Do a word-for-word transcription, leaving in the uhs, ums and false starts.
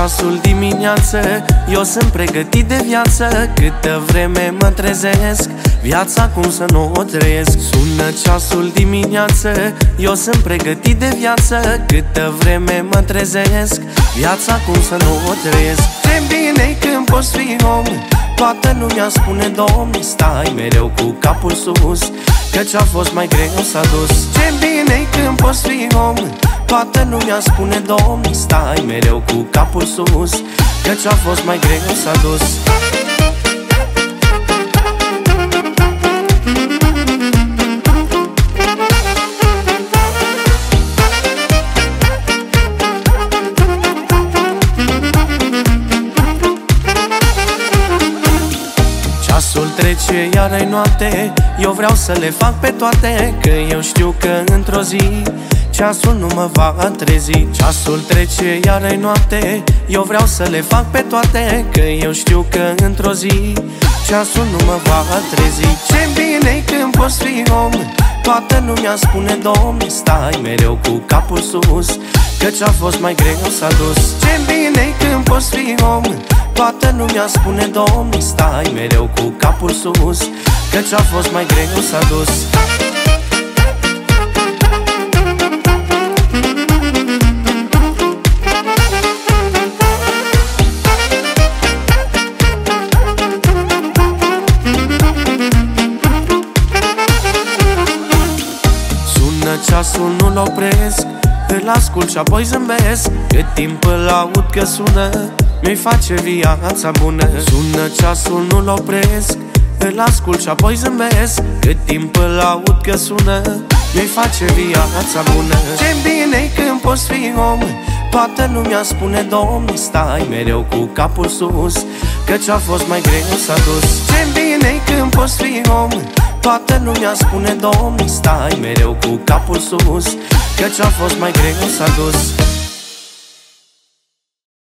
ceasul dimineață, eu sunt pregătit de viață. Câtă vreme mă trezesc, viața cum să nu o trăiesc. Sună ceasul dimineață, eu sunt pregătit de viață. Câtă vreme mă trezesc, viața cum să nu o trăiesc. Ce bine când poți fi om, toată lumea spune domn. Stai mereu cu capul sus, căci a fost mai greu s-a dus. Ce bine când poți fi om, toată lumea spune domn. Stai mereu cu capul sus, căci a fost mai greu s-a dus. Ceasul trece, iar-i noapte, eu vreau să le fac pe toate, că eu știu că într-o zi ceasul nu mă va trezi. Ceasul trece, iar-i noapte, eu vreau să le fac pe toate, că eu știu că într-o zi ceasul nu mă va trezi. Ce bine când poți fi om, toată lumea spune domn. Stai mereu cu capul sus, căci a fost mai greu s-a dus. Ce bine când poți fi om, toată lumea spune domn. Stai mereu cu capul sus, căci a fost mai greu s-a dus. Sună ceasul, nu-l opresc, îl ascult și apoi zâmbesc. Cât timp îl aud că sună, mi-i face viața bună. Sună ceasul, nu-l opresc, îl ascult și apoi zâmbesc. Cât timp îl aud că sună, mi-i face viața bună. Ce bine când poți fi om, toată lumea spune domn. Stai mereu cu capul sus, căci a fost mai greu s-a dus. Ce bine când poți fi om, toată lumea spune domn. Stai mereu cu capul sus, căci a fost mai greu s-a dus.